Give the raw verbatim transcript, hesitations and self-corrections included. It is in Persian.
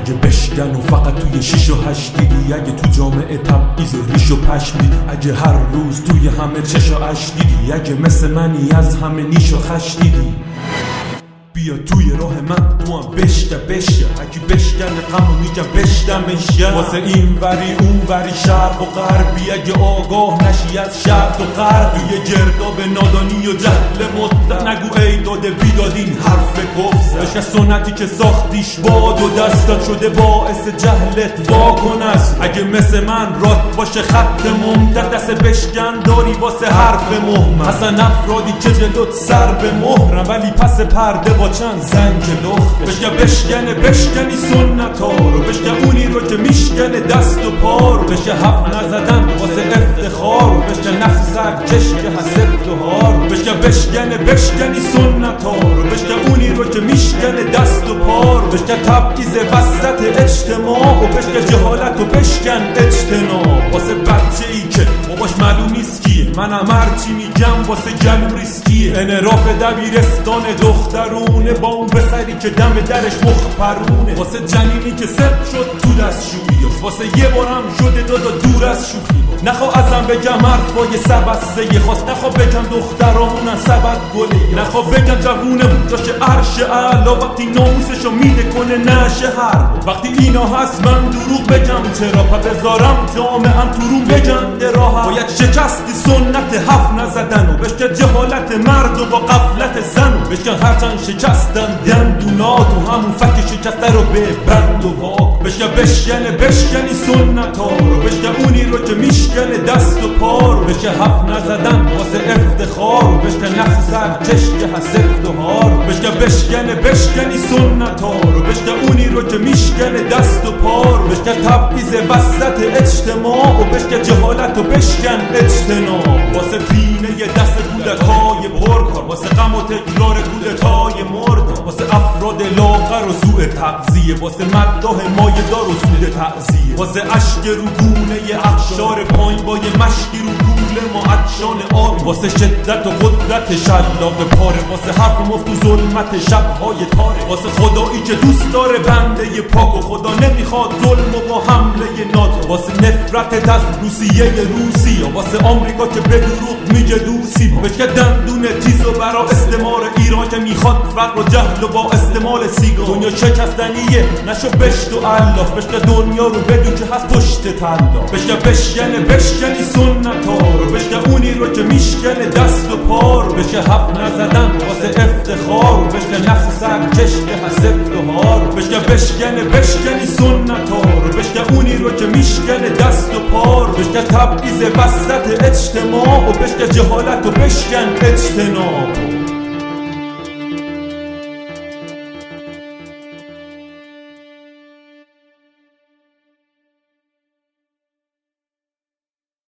اگه بشکن و فقط توی شیش و هشت دیدی، اگه تو جامعه تبعیض و ریش و پشم دیدی، اگه هر روز توی همه چش و اش دیدی، اگه مثل منی از همه نیش و خش دیدی، بیا توی راه من تو هم بشکه بشکه. اگه بشکن غمو میگم بشکمش، واسه این وری اون وری شرق و غربی، اگه آگاه نشی از شرق و غرب، توی گرداب نادانی و جهل مطلق نگو ای داده بیدادین حرف کفر. بشکه سنتی که ساختیش باد و دستات شده باعث جهلت واکن است. اگه مثل من رات باشه خط ممتد، دست بشکن داری واسه حرف مهمت. اصلا افرادی که جلوت سر به مهرم، ولی پس پرده با چند زنگ لخت. بشکه بشکنه بشکنی سنت ها رو، بشکه اونی رو که میشکنه دست و پا رو، بشکه حرف نزدن واسه افتخار رو، بشکه نفس سرکش که هست و هار رو، بشکه بشکنه بشکنی سنت ها رو، بشکه اونی رو که میشکنه دست و پا رو، بشکه تبعیض وسط اجتماع و بشکه جهالت و بشکن اجتناب. واسه بچه ای که باباش معلوم نیست کیه، منم هرچی میگم واسه گلو ریسکیه. انعراف دبیرستان دخترونه با اون بسری که دم درش مخپرونه، واسه جنینی که سد شد تو دستشویی، واسه یه بارم شده دادا دور از شوخی. نخوا ازم بگم حرفای سبسته خواست، نخوا بگم دخترامونن سبد گله، نخوا بگم جوونمون جاش عرش اعلا وقتی ناموسشو میده کنه نشه هر. وقتی اینا هست من دروغ بگم چرا، پا بذارم جامعم تو روم بگم دراها. باید شکستی سنت حرف نزدن و بشکه جهالت مرد و با غفلت زن و بشکه هرچند شکستن دندونات و همون فک شکسته رو به بند و واک. بشکه بشکنه بشکنی سنت ها رو، بشکه اونی رو که میشکنه دست و پا رو، بشکه حرف نزدن واسه افتخار و بشکه نفس سرکش که هست افتخار رو، بشکه بشکنه بشکنی سنت ها رو، بشکه اونی رو که میشکنه دست و پا رو، بشکه تبعیض وسط اجتماع و بشکه جهالت و بشکن اجتناب. واسه پینه دست کودکای پرکار، واسه غم و تکرار کودتای مرد، واسه افراد لاغر و سوء تغذیه، واسه مداح مایه دار و سود تعزیه، واسه اشک رو گونه اخشار پایین با یه مشکی رو گوله ما عطشان آب، واسه شدت و قدرت شلاق پاره، واسه حرف مفت و ظلمت شبهای تاره، واسه خدایی که دوست داره بنده پاک و خدا نمیخواد ظلم و با حمله ناتو، واسه نفرت از روسیه روسیه، واسه آمریکا که به دروغ میگه دوستی، بشکه دندون تیز و برا استعمار ایران که میخواد فقر و جهل و با استعمال سیگار. دنیا شکستنیه نشو بشت و الاف، بشکه دنیا رو بدون که هست پشت تلاف، بشکه بشکنه بشکنی سنت ها رو، بشکه اونی رو که میشکنه دست و پا رو، بشکه حرف نزدن واسه افتخار رو، بشکه نفس سرکش که هست افتخار رو، بشکه بشکنه بشکنی سنت ها رو، بشکه اونی رو که میشکنه دست و پا رو، بشکه تبعیض وسط اجتماع و بشکه جهالت و بشکن اجتناب.